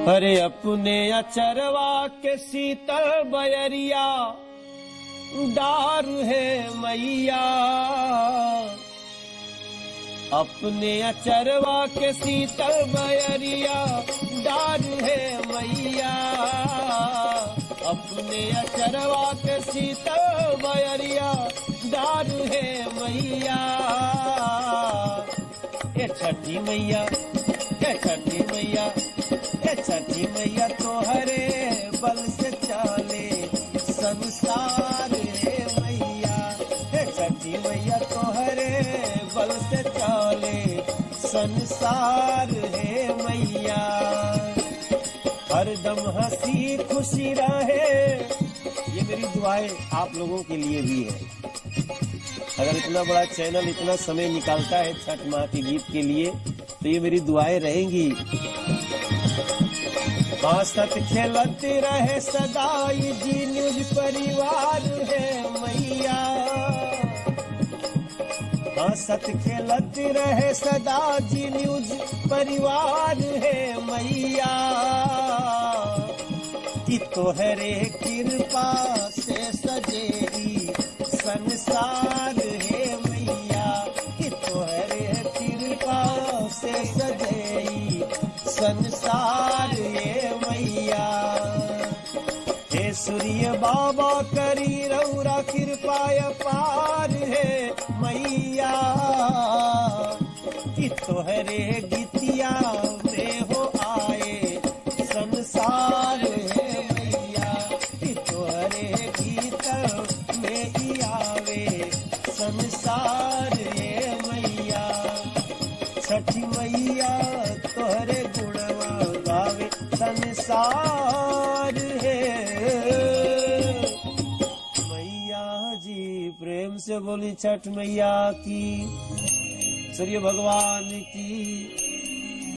अरे अपने अचरवा के शीतल बयरिया डार है मैया, अपने अचरवा के शीतल बयरिया डार है मैया, अपने अचरवा के शीतल बयरिया डार है मैया। ये छठी मैया, ये छठी मैया, ये छठी मैया तोहरे बल से चले संसार रे मैया, हे छठी मैया तोहरे बल से चले संसार है मैया। हरदम हंसी खुशी रहे, ये मेरी दुआएं आप लोगों के लिए भी है। अगर इतना बड़ा चैनल इतना समय निकालता है छठ माँ के गीत के लिए, तो ये मेरी दुआएं रहेंगी। हंसत खेलत रहे सदा ये जी न्यूज परिवार है मैया, हंसत खेलत रहे सदा जी न्यूज परिवार है मैया। कि तोहरे कृपा से सजेगी संसार है मैया, कि तोहरे कृपा से सजेगी संसार ये मैया। हे सूर्य बाबा करी रौरा कृपा पार है मैया, कि तोहरे गीतिया में हो आए संसार है मैया, कि तोहरे गीत में ही आवे संसार ये मैया। छठी मैया तोहरे गुणवा गावे संसार है मैया जी। प्रेम से बोली छठ मैया की, सूर्य भगवान की।